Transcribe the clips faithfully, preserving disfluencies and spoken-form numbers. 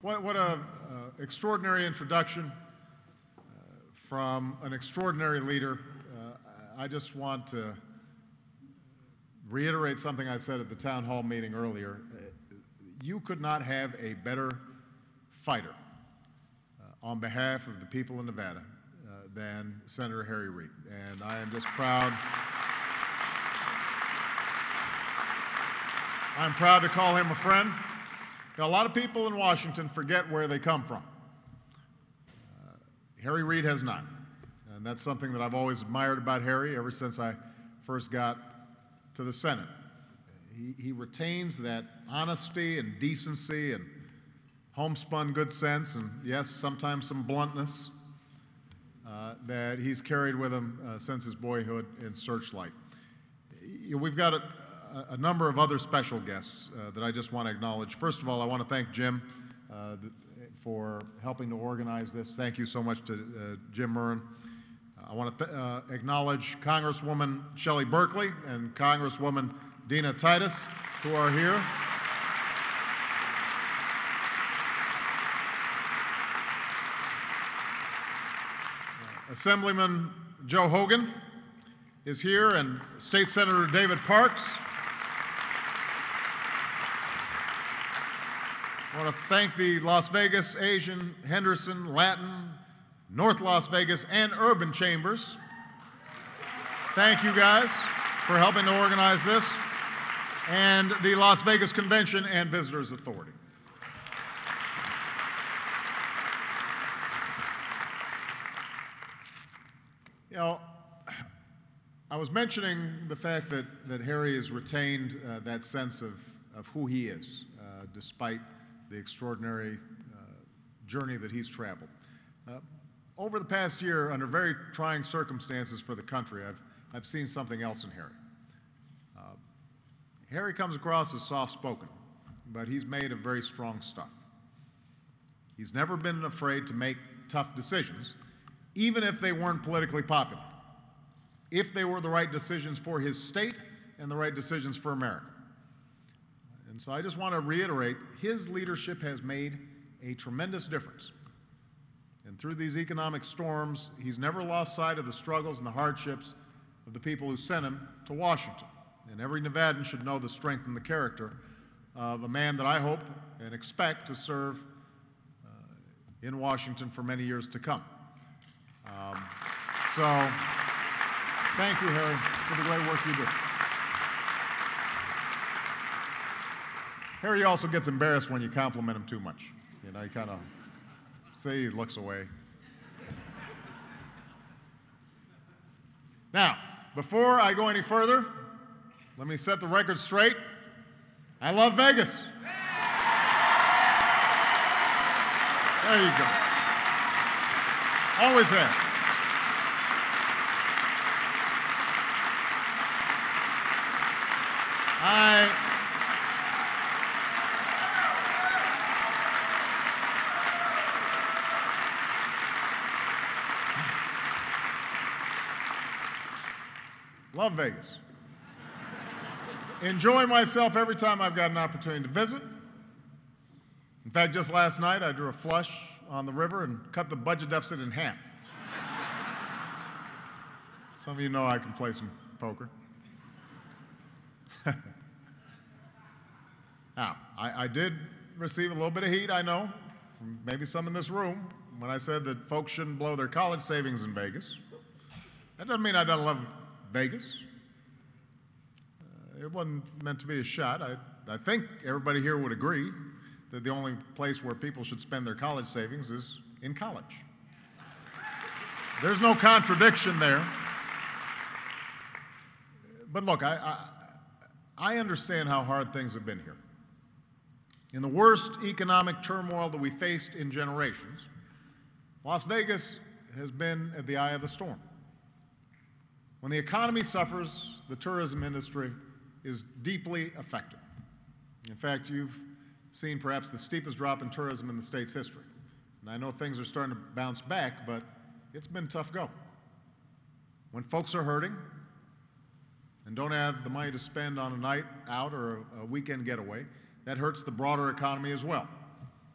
What, what a uh, extraordinary introduction uh, from an extraordinary leader. Uh, I just want to reiterate something I said at the town hall meeting earlier. Uh, you could not have a better fighter uh, on behalf of the people of Nevada uh, than Senator Harry Reid. And I am just proud. I'm proud to call him a friend. Now, a lot of people in Washington forget where they come from. Uh, Harry Reid has not. And that's something that I've always admired about Harry ever since I first got to the Senate. He, he retains that honesty and decency and homespun good sense and, yes, sometimes some bluntness uh, that he's carried with him uh, since his boyhood in Searchlight. We've got a, a number of other special guests uh, that I just want to acknowledge. First of all, I want to thank Jim uh, for helping to organize this. Thank you so much to uh, Jim Murren. I want to uh, acknowledge Congresswoman Shelley Berkeley and Congresswoman Dina Titus, who are here. Uh, Assemblyman Joe Hogan is here, and State Senator David Parks. I want to thank the Las Vegas, Asian, Henderson, Latin, North Las Vegas, and Urban Chambers. Thank you guys for helping to organize this, and the Las Vegas Convention and Visitors Authority. You know, I was mentioning the fact that, that Harry has retained uh, that sense of, of who he is, uh, despite the extraordinary uh, journey that he's traveled. Uh, over the past year, under very trying circumstances for the country, I've, I've seen something else in Harry. Uh, Harry comes across as soft-spoken, but he's made of very strong stuff. He's never been afraid to make tough decisions, even if they weren't politically popular, if they were the right decisions for his state and the right decisions for America. And so I just want to reiterate, his leadership has made a tremendous difference. And through these economic storms, he's never lost sight of the struggles and the hardships of the people who sent him to Washington. And every Nevadan should know the strength and the character of a man that I hope and expect to serve uh, in Washington for many years to come. Um, so, thank you, Harry, for the great work you do. Harry also gets embarrassed when you compliment him too much. You know, you kind of say he looks away. Now, before I go any further, let me set the record straight. I love Vegas. There you go. Always have. I love Vegas. Enjoy myself every time I've got an opportunity to visit. In fact, just last night I drew a flush on the river and cut the budget deficit in half. Some of you know I can play some poker. Now, I, I did receive a little bit of heat, I know, from maybe some in this room, when I said that folks shouldn't blow their college savings in Vegas. That doesn't mean I don't love Vegas. Uh, it wasn't meant to be a shot. I, I think everybody here would agree that the only place where people should spend their college savings is in college. There's no contradiction there. But look, I, I, I understand how hard things have been here. In the worst economic turmoil that we faced in generations, Las Vegas has been at the eye of the storm. When the economy suffers, the tourism industry is deeply affected. In fact, you've seen perhaps the steepest drop in tourism in the state's history. And I know things are starting to bounce back, but it's been a tough go. When folks are hurting and don't have the money to spend on a night out or a weekend getaway, that hurts the broader economy as well.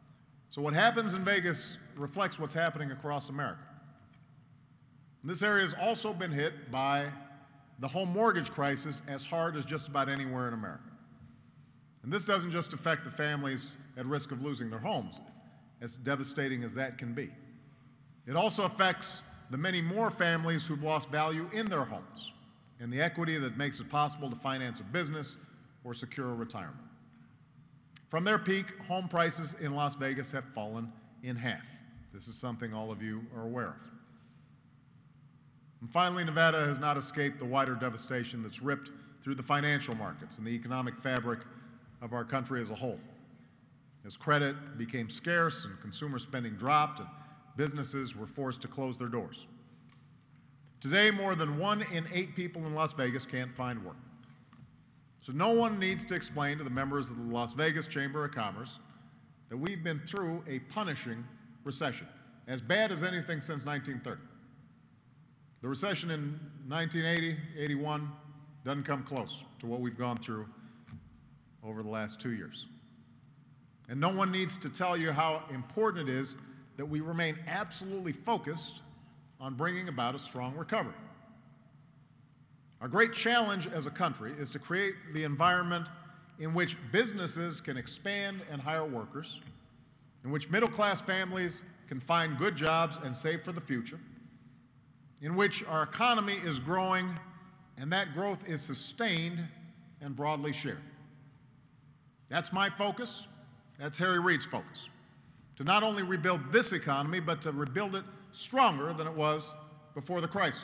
So what happens in Vegas reflects what's happening across America. And this area has also been hit by the home mortgage crisis as hard as just about anywhere in America. And this doesn't just affect the families at risk of losing their homes, as devastating as that can be. It also affects the many more families who've lost value in their homes and the equity that makes it possible to finance a business or secure a retirement. From their peak, home prices in Las Vegas have fallen in half. This is something all of you are aware of. And finally, Nevada has not escaped the wider devastation that's ripped through the financial markets and the economic fabric of our country as a whole. As credit became scarce and consumer spending dropped and businesses were forced to close their doors. Today, more than one in eight people in Las Vegas can't find work. So no one needs to explain to the members of the Las Vegas Chamber of Commerce that we've been through a punishing recession, as bad as anything since nineteen thirty. The recession in nineteen eighty, eighty-one doesn't come close to what we've gone through over the last two years. And no one needs to tell you how important it is that we remain absolutely focused on bringing about a strong recovery. Our great challenge as a country is to create the environment in which businesses can expand and hire workers, in which middle-class families can find good jobs and save for the future, in which our economy is growing and that growth is sustained and broadly shared. That's my focus. That's Harry Reid's focus. To not only rebuild this economy, but to rebuild it stronger than it was before the crisis.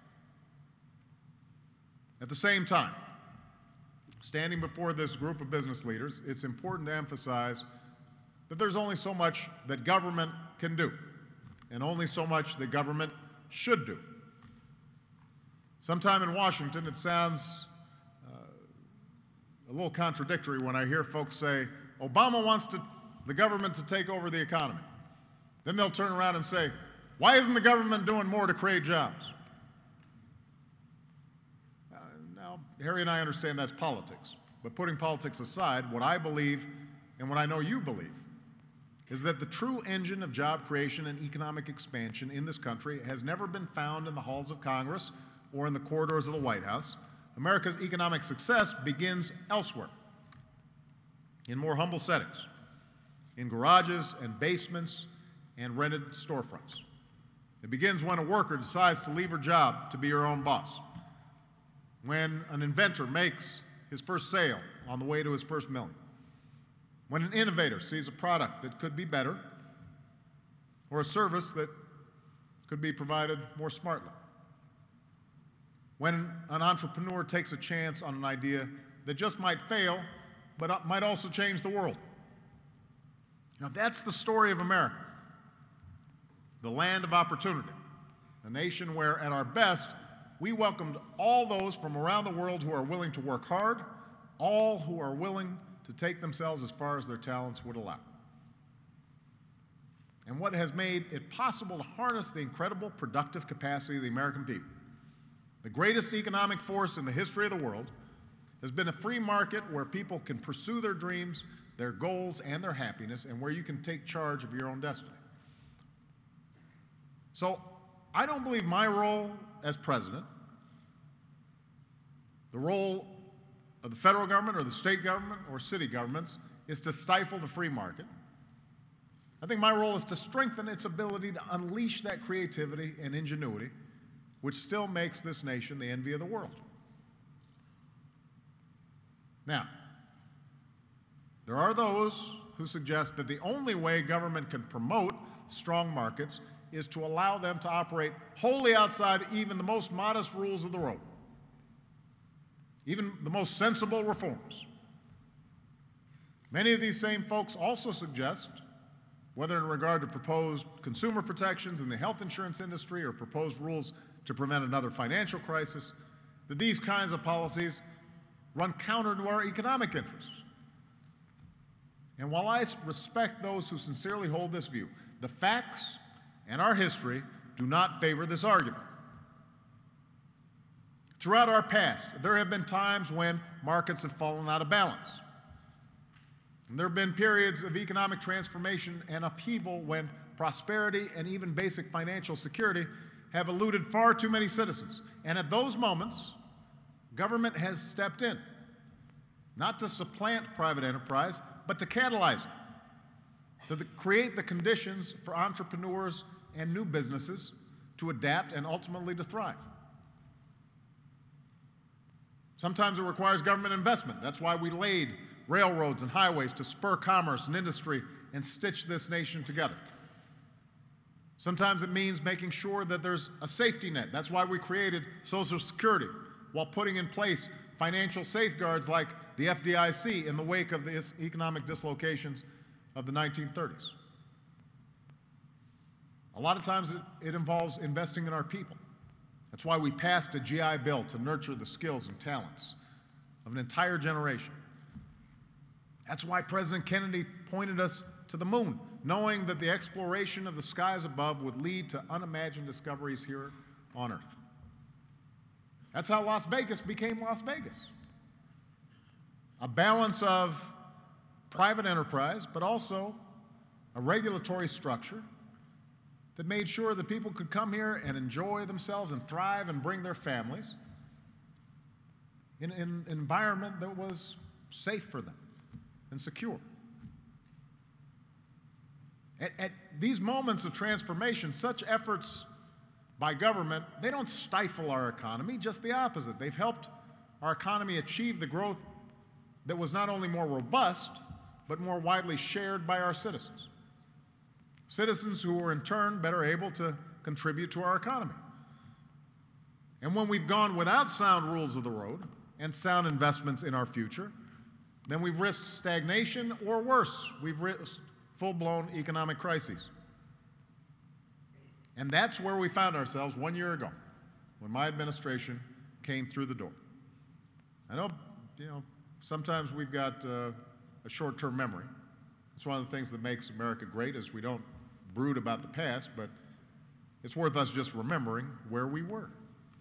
At the same time, standing before this group of business leaders, it's important to emphasize that there's only so much that government can do, and only so much that government should do. Sometime in Washington, it sounds uh, a little contradictory when I hear folks say, Obama wants to, the government to take over the economy. Then they'll turn around and say, why isn't the government doing more to create jobs? Uh, now, Harry and I understand that's politics. But putting politics aside, what I believe and what I know you believe is that the true engine of job creation and economic expansion in this country has never been found in the halls of Congress or in the corridors of the White House. America's economic success begins elsewhere, in more humble settings, in garages and basements and rented storefronts. It begins when a worker decides to leave her job to be her own boss, when an inventor makes his first sale on the way to his first million, when an innovator sees a product that could be better or a service that could be provided more smartly, when an entrepreneur takes a chance on an idea that just might fail, but might also change the world. Now, that's the story of America, the land of opportunity, a nation where, at our best, we welcomed all those from around the world who are willing to work hard, all who are willing to take themselves as far as their talents would allow. And what has made it possible to harness the incredible productive capacity of the American people, the greatest economic force in the history of the world, has been a free market where people can pursue their dreams, their goals, and their happiness, and where you can take charge of your own destiny. So I don't believe my role as president, the role of the federal government or the state government or city governments, is to stifle the free market. I think my role is to strengthen its ability to unleash that creativity and ingenuity, which still makes this nation the envy of the world. Now, there are those who suggest that the only way government can promote strong markets is to allow them to operate wholly outside even the most modest rules of the road, even the most sensible reforms. Many of these same folks also suggest, whether in regard to proposed consumer protections in the health insurance industry or proposed rules to prevent another financial crisis, that these kinds of policies run counter to our economic interests. And while I respect those who sincerely hold this view, the facts and our history do not favor this argument. Throughout our past, there have been times when markets have fallen out of balance. And there have been periods of economic transformation and upheaval when prosperity and even basic financial security have eluded far too many citizens. And at those moments, government has stepped in, not to supplant private enterprise, but to catalyze it, to the, create the conditions for entrepreneurs and new businesses to adapt and ultimately to thrive. Sometimes it requires government investment. That's why we laid railroads and highways to spur commerce and industry and stitch this nation together. Sometimes it means making sure that there's a safety net. That's why we created Social Security, while putting in place financial safeguards like the F D I C in the wake of the economic dislocations of the nineteen thirties. A lot of times it, it involves investing in our people. That's why we passed a G I Bill to nurture the skills and talents of an entire generation. That's why President Kennedy pointed us to the moon, knowing that the exploration of the skies above would lead to unimagined discoveries here on Earth. That's how Las Vegas became Las Vegas. A balance of private enterprise, but also a regulatory structure that made sure that people could come here and enjoy themselves and thrive and bring their families in, in an environment that was safe for them and secure. At, at these moments of transformation, such efforts by government, they don't stifle our economy, just the opposite. They've helped our economy achieve the growth that was not only more robust, but more widely shared by our citizens. Citizens who were in turn better able to contribute to our economy. And when we've gone without sound rules of the road and sound investments in our future, then we've risked stagnation, or worse, we've risked full-blown economic crises. And that's where we found ourselves one year ago, when my administration came through the door. I know, you know, sometimes we've got uh, a short-term memory. It's one of the things that makes America great, is we don't brood about the past, but it's worth us just remembering where we were.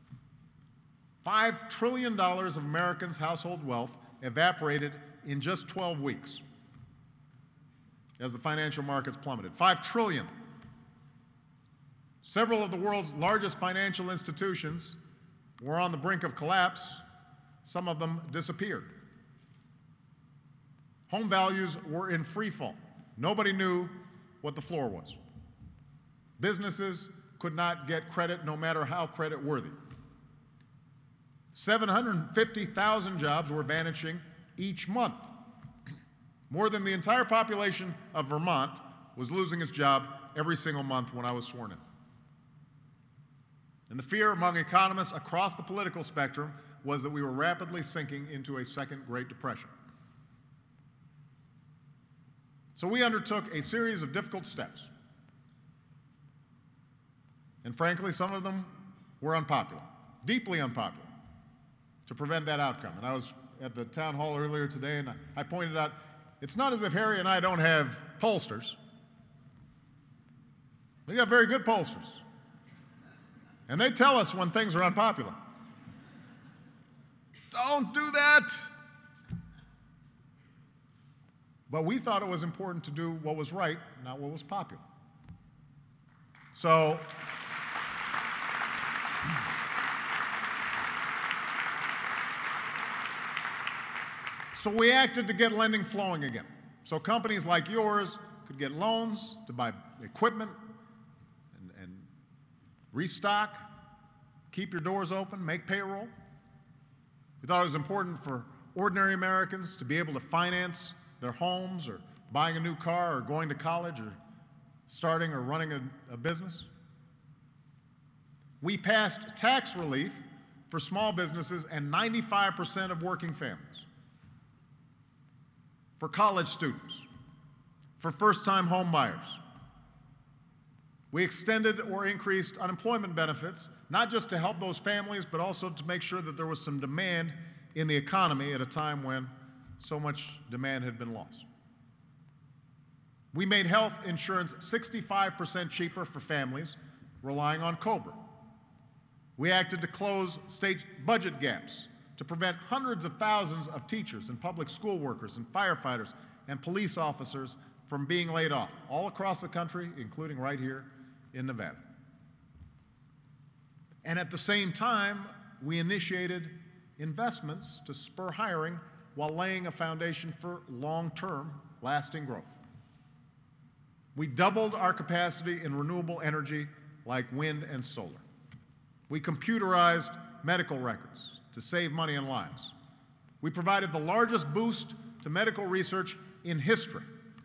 Five trillion dollars of Americans' household wealth evaporated in just twelve weeks as the financial markets plummeted. Five trillion. Several of the world's largest financial institutions were on the brink of collapse. Some of them disappeared. Home values were in free fall. Nobody knew what the floor was. Businesses could not get credit, no matter how credit worthy. seven hundred fifty thousand jobs were vanishing each month. More than the entire population of Vermont was losing its job every single month when I was sworn in. And the fear among economists across the political spectrum was that we were rapidly sinking into a second Great Depression. So we undertook a series of difficult steps. And frankly, some of them were unpopular, deeply unpopular, to prevent that outcome. And I was at the town hall earlier today, and I pointed out, it's not as if Harry and I don't have pollsters. We got very good pollsters. And they tell us when things are unpopular. Don't do that. But we thought it was important to do what was right, not what was popular. So, so we acted to get lending flowing again. So companies like yours could get loans to buy equipment and, and restock, keep your doors open, make payroll. We thought it was important for ordinary Americans to be able to finance their homes, or buying a new car, or going to college, or starting or running a, a business. We passed tax relief for small businesses and ninety-five percent of working families, for college students, for first-time home buyers. We extended or increased unemployment benefits, not just to help those families, but also to make sure that there was some demand in the economy at a time when so much demand had been lost. We made health insurance sixty-five percent cheaper for families relying on COBRA. We acted to close state budget gaps to prevent hundreds of thousands of teachers and public school workers and firefighters and police officers from being laid off all across the country, including right here in Nevada. And at the same time, we initiated investments to spur hiring while laying a foundation for long-term, lasting growth. We doubled our capacity in renewable energy like wind and solar. We computerized medical records to save money and lives. We provided the largest boost to medical research in history.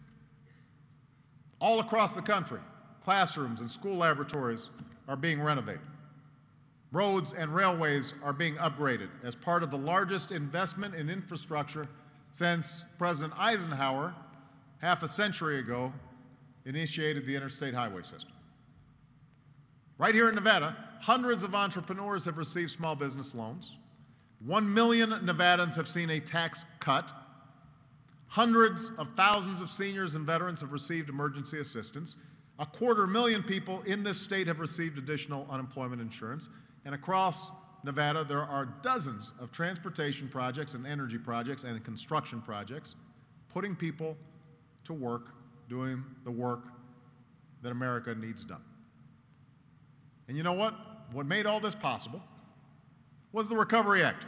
All across the country, classrooms and school laboratories are being renovated. Roads and railways are being upgraded as part of the largest investment in infrastructure since President Eisenhower, half a century ago, initiated the interstate highway system. Right here in Nevada, hundreds of entrepreneurs have received small business loans. One million Nevadans have seen a tax cut. Hundreds of thousands of seniors and veterans have received emergency assistance. A quarter million people in this state have received additional unemployment insurance. And across Nevada, there are dozens of transportation projects and energy projects and construction projects putting people to work, doing the work that America needs done. And you know what? What made all this possible was the Recovery Act,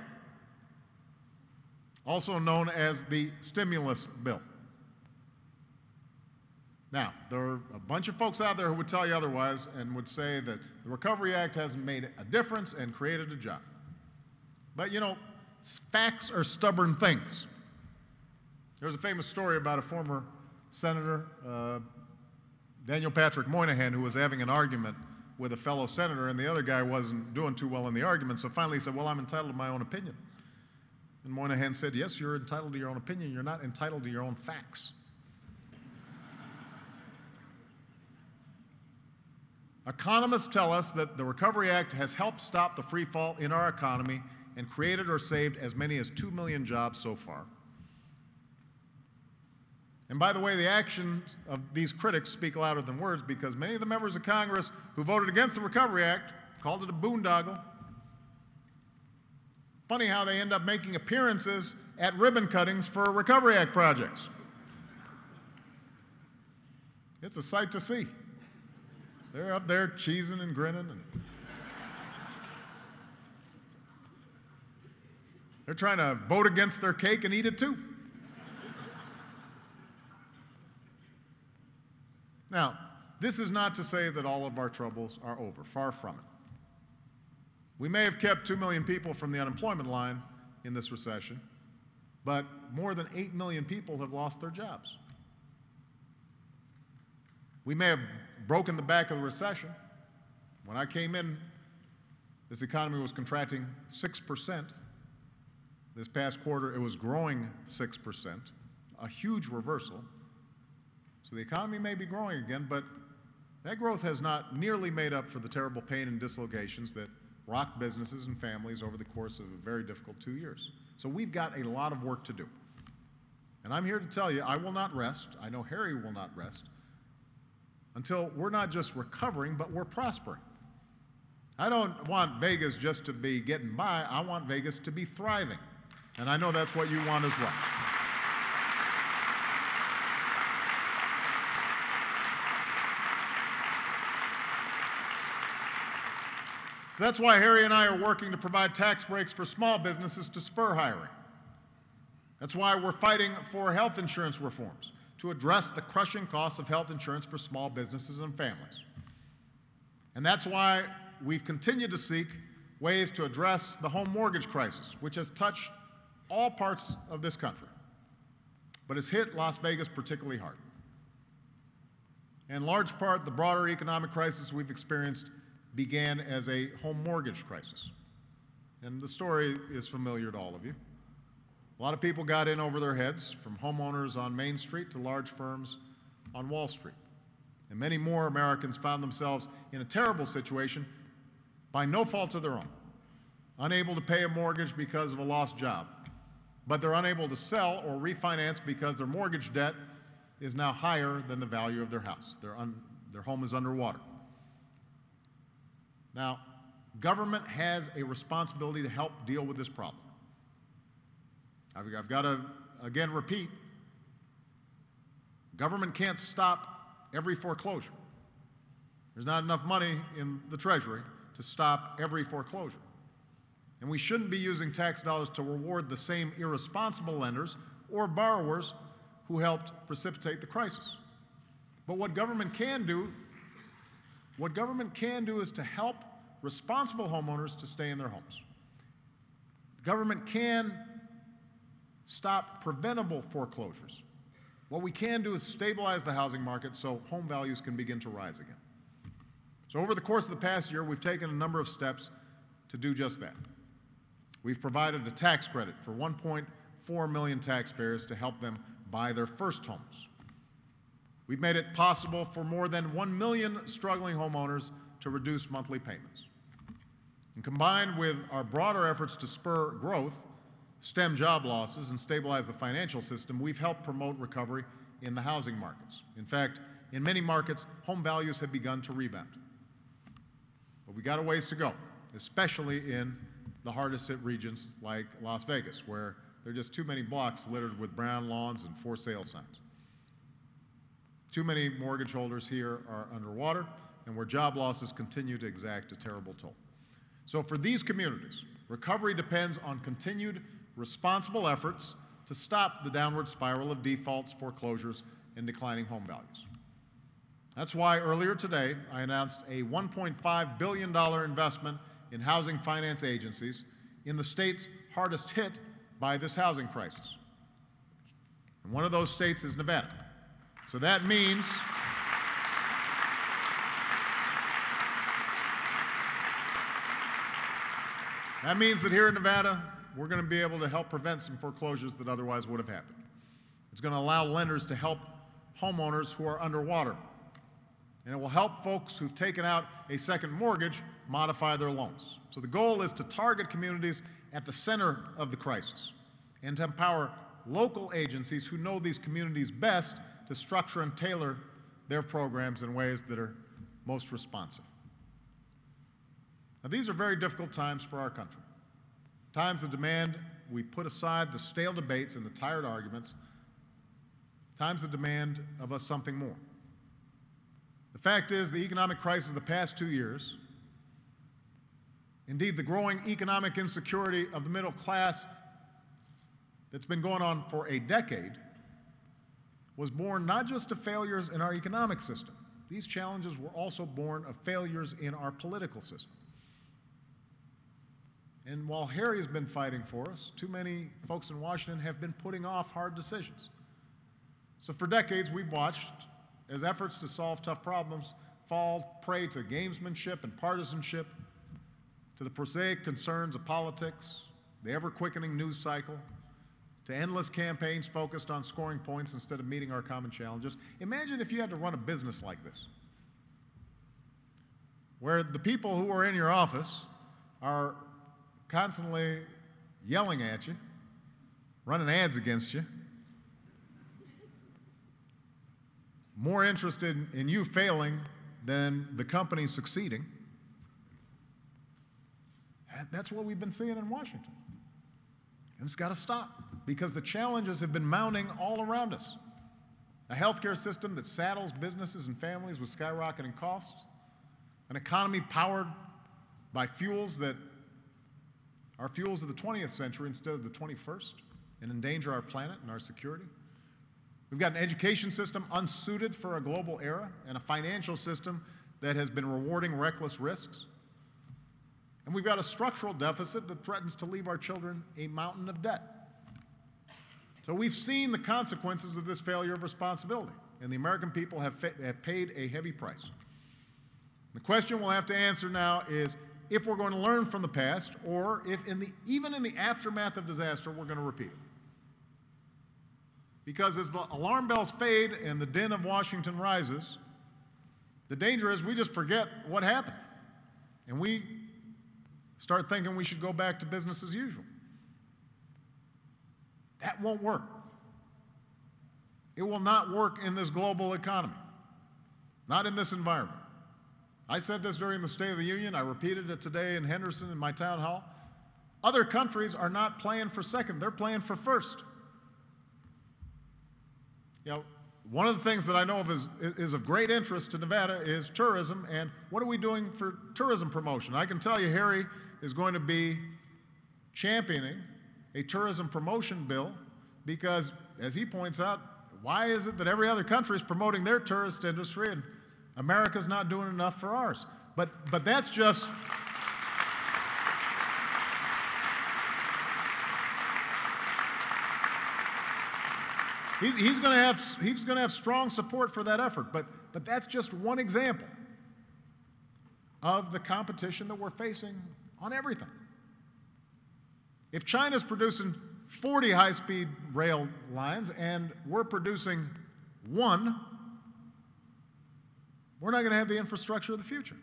also known as the stimulus bill. Now, there are a bunch of folks out there who would tell you otherwise and would say that the Recovery Act hasn't made a difference and created a job. But you know, facts are stubborn things. There's a famous story about a former senator, uh, Daniel Patrick Moynihan, who was having an argument with a fellow senator, and the other guy wasn't doing too well in the argument, so finally he said, well, I'm entitled to my own opinion. And Moynihan said, yes, you're entitled to your own opinion, you're not entitled to your own facts. Economists tell us that the Recovery Act has helped stop the free fall in our economy and created or saved as many as two million jobs so far. And by the way, the actions of these critics speak louder than words, because many of the members of Congress who voted against the Recovery Act called it a boondoggle. Funny how they end up making appearances at ribbon cuttings for Recovery Act projects. It's a sight to see. They're up there cheesing and grinning. And they're trying to vote against their cake and eat it too. Now, this is not to say that all of our troubles are over. Far from it. We may have kept two million people from the unemployment line in this recession, but more than eight million people have lost their jobs. We may have broken the back of the recession. When I came in, this economy was contracting six percent. This past quarter, it was growing six percent, a huge reversal. So the economy may be growing again, but that growth has not nearly made up for the terrible pain and dislocations that rocked businesses and families over the course of a very difficult two years. So we've got a lot of work to do. And I'm here to tell you, I will not rest. I know Harry will not rest until we're not just recovering, but we're prospering. I don't want Vegas just to be getting by. I want Vegas to be thriving. And I know that's what you want as well. So that's why Harry and I are working to provide tax breaks for small businesses to spur hiring. That's why we're fighting for health insurance reforms to address the crushing costs of health insurance for small businesses and families. And that's why we've continued to seek ways to address the home mortgage crisis, which has touched all parts of this country, but has hit Las Vegas particularly hard. In large part, the broader economic crisis we've experienced began as a home mortgage crisis. And the story is familiar to all of you. A lot of people got in over their heads, from homeowners on Main Street to large firms on Wall Street. And many more Americans found themselves in a terrible situation by no fault of their own, unable to pay a mortgage because of a lost job, but they're unable to sell or refinance because their mortgage debt is now higher than the value of their house. Their, un, their home is underwater. Now, government has a responsibility to help deal with this problem. I've, I've got to, again, repeat, Government can't stop every foreclosure. There's not enough money in the Treasury to stop every foreclosure. And we shouldn't be using tax dollars to reward the same irresponsible lenders or borrowers who helped precipitate the crisis. But what government can do, what government can do is to help responsible homeowners to stay in their homes. The government can stop preventable foreclosures. What we can do is stabilize the housing market so home values can begin to rise again. So over the course of the past year, we've taken a number of steps to do just that. We've provided a tax credit for one point four million taxpayers to help them buy their first homes. We've made it possible for more than one million struggling homeowners to reduce monthly payments. And combined with our broader efforts to spur growth, stem job losses, and stabilize the financial system, we've helped promote recovery in the housing markets. In fact, in many markets, home values have begun to rebound. But we got a ways to go, especially in the hardest hit regions like Las Vegas, where there are just too many blocks littered with brown lawns and for sale signs. Too many mortgage holders here are underwater, and where job losses continue to exact a terrible toll. So for these communities, recovery depends on continued responsible efforts to stop the downward spiral of defaults, foreclosures, and declining home values. That's why earlier today I announced a one point five billion dollars investment in housing finance agencies in the states hardest hit by this housing crisis. And one of those states is Nevada. So that means that means that here in Nevada, we're going to be able to help prevent some foreclosures that otherwise would have happened. It's going to allow lenders to help homeowners who are underwater. And it will help folks who've taken out a second mortgage modify their loans. So the goal is to target communities at the center of the crisis and to empower local agencies who know these communities best to structure and tailor their programs in ways that are most responsive. Now, these are very difficult times for our country. Times that demand we put aside the stale debates and the tired arguments. Times that demand of us something more. The fact is, the economic crisis of the past two years, indeed the growing economic insecurity of the middle class that's been going on for a decade, was born not just of failures in our economic system. These challenges were also born of failures in our political system. And while Harry has been fighting for us, too many folks in Washington have been putting off hard decisions. So for decades, we've watched as efforts to solve tough problems fall prey to gamesmanship and partisanship, to the prosaic concerns of politics, the ever-quickening news cycle, to endless campaigns focused on scoring points instead of meeting our common challenges. Imagine if you had to run a business like this, where the people who are in your office are constantly yelling at you, running ads against you, more interested in you failing than the company succeeding. That's what we've been seeing in Washington. And it's got to stop, because the challenges have been mounting all around us. A healthcare system that saddles businesses and families with skyrocketing costs, an economy powered by fuels that are fuels of the twentieth century instead of the twenty-first and endanger our planet and our security. We've got an education system unsuited for a global era and a financial system that has been rewarding reckless risks. And we've got a structural deficit that threatens to leave our children a mountain of debt. So we've seen the consequences of this failure of responsibility, and the American people have, have paid a heavy price. The question we'll have to answer now is if we're going to learn from the past, or if in the, even in the aftermath of disaster, we're going to repeat it. Because as the alarm bells fade and the din of Washington rises, the danger is we just forget what happened. And we start thinking we should go back to business as usual. That won't work. It will not work in this global economy, not in this environment. I said this during the State of the Union. I repeated it today in Henderson in my town hall. Other countries are not playing for second. They're playing for first. You know, one of the things that I know of is, is of great interest to Nevada is tourism, and what are we doing for tourism promotion? I can tell you Harry is going to be championing a tourism promotion bill because, as he points out, why is it that every other country is promoting their tourist industry and America's not doing enough for ours? But, but that's just... He's, he's going to have he's going to have strong support for that effort, but, but that's just one example of the competition that we're facing on everything. If China's producing forty high-speed rail lines and we're producing one, we're not going to have the infrastructure of the future.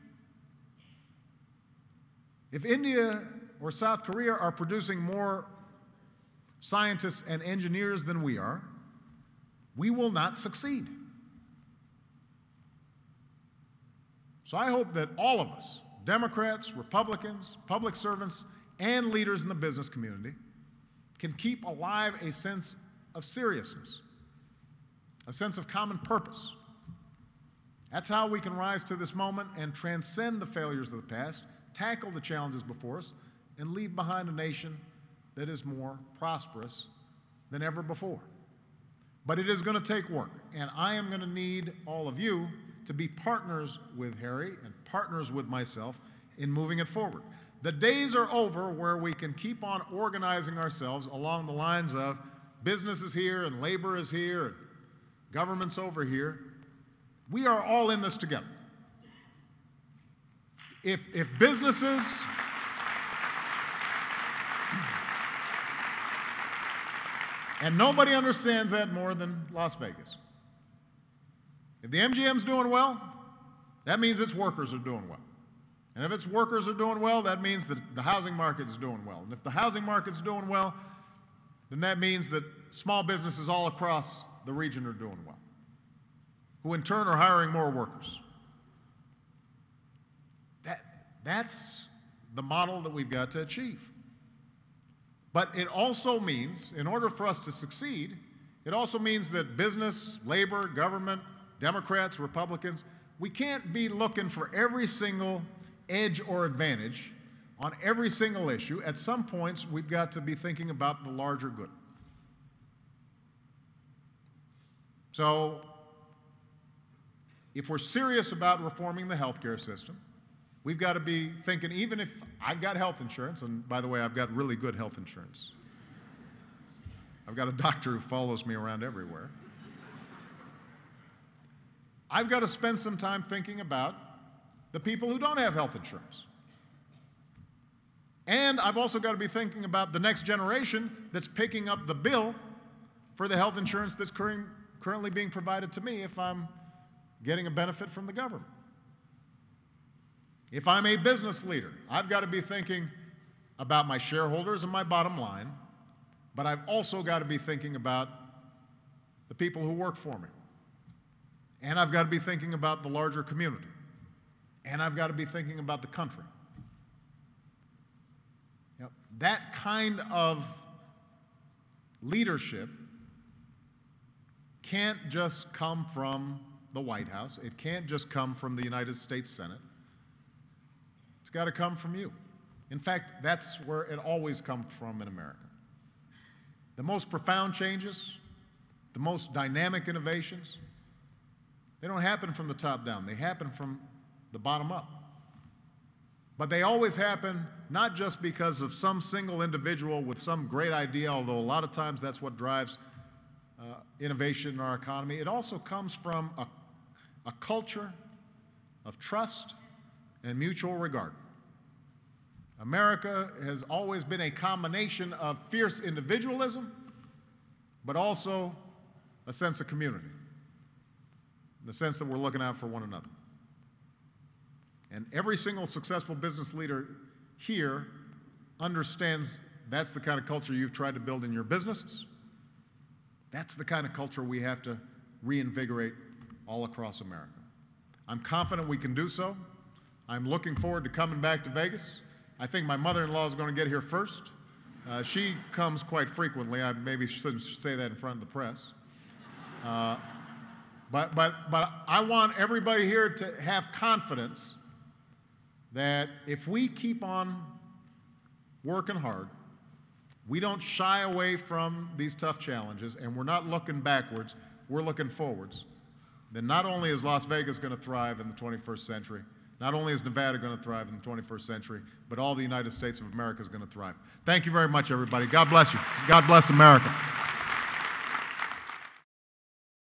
If India or South Korea are producing more scientists and engineers than we are, we will not succeed. So I hope that all of us, Democrats, Republicans, public servants, and leaders in the business community, can keep alive a sense of seriousness, a sense of common purpose. That's how we can rise to this moment and transcend the failures of the past, tackle the challenges before us, and leave behind a nation that is more prosperous than ever before. But it is going to take work, and I am going to need all of you to be partners with Harry and partners with myself in moving it forward. The days are over where we can keep on organizing ourselves along the lines of business is here and labor is here and government's over here. We are all in this together. If, if businesses... And nobody understands that more than Las Vegas. If the M G M's doing well, that means its workers are doing well. And if its workers are doing well, that means that the housing market is doing well. And if the housing market's doing well, then that means that small businesses all across the region are doing well, who in turn are hiring more workers. That, that's the model that we've got to achieve. But it also means, in order for us to succeed, it also means that business, labor, government, Democrats, Republicans, we can't be looking for every single edge or advantage on every single issue. At some points, we've got to be thinking about the larger good. So, if we're serious about reforming the healthcare system, we've got to be thinking, even if I've got health insurance, and by the way, I've got really good health insurance. I've got a doctor who follows me around everywhere. I've got to spend some time thinking about the people who don't have health insurance. And I've also got to be thinking about the next generation that's picking up the bill for the health insurance that's current, currently being provided to me if I'm getting a benefit from the government. If I'm a business leader, I've got to be thinking about my shareholders and my bottom line, but I've also got to be thinking about the people who work for me. And I've got to be thinking about the larger community. And I've got to be thinking about the country. You know, that kind of leadership can't just come from the White House. It can't just come from the United States Senate. It's got to come from you. In fact, that's where it always comes from in America. The most profound changes, the most dynamic innovations, they don't happen from the top down. They happen from the bottom up. But they always happen not just because of some single individual with some great idea, although a lot of times that's what drives uh, innovation in our economy. It also comes from a, a culture of trust and mutual regard. America has always been a combination of fierce individualism, but also a sense of community, in the sense that we're looking out for one another. And every single successful business leader here understands that's the kind of culture you've tried to build in your businesses. That's the kind of culture we have to reinvigorate all across America. I'm confident we can do so. I'm looking forward to coming back to Vegas. I think my mother-in-law is going to get here first. Uh, she comes quite frequently. I maybe shouldn't say that in front of the press. Uh, But, but, but I want everybody here to have confidence that if we keep on working hard, we don't shy away from these tough challenges, and we're not looking backwards, we're looking forwards, then not only is Las Vegas going to thrive in the twenty-first century, not only is Nevada going to thrive in the twenty-first century, but all the United States of America is going to thrive. Thank you very much, everybody. God bless you. God bless America.